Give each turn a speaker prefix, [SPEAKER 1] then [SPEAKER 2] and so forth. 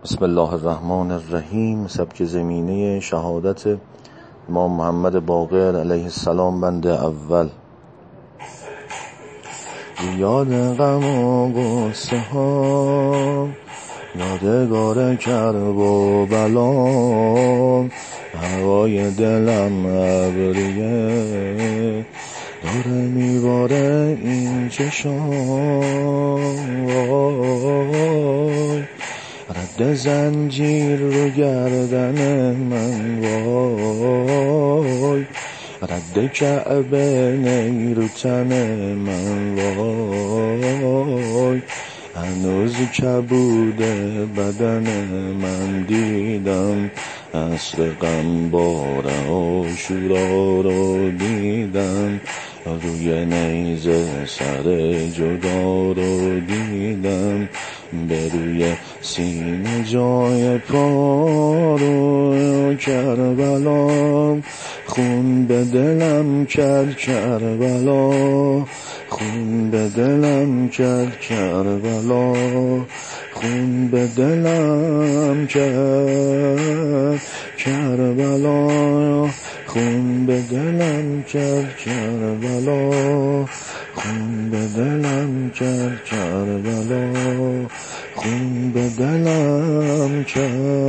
[SPEAKER 1] بسم الله الرحمن الرحیم. سبک زمینه شهادت امام محمد باقر علیه السلام بند اول. یاد غم و غصه ها، یادگار کرب و بلا، هوای دلم ابریه داره میباره این چشام. رد زنجیر رو گردن من وای، رد کعبه نی تن من وای، هنوز کبود بدن من دیدم، عصر غم بار عاشورا رو دیدم، روی نیزه سر جدا رو دیدم، به روی سینه جای پا رو کربلا، خون به دلم کرد کربلا، خون به دلم کرد کربلا، خون به دلم کرد کربلا، خون به دلم کرد کربلا، خون به دلم کرد کربلا، خون به دلم کرد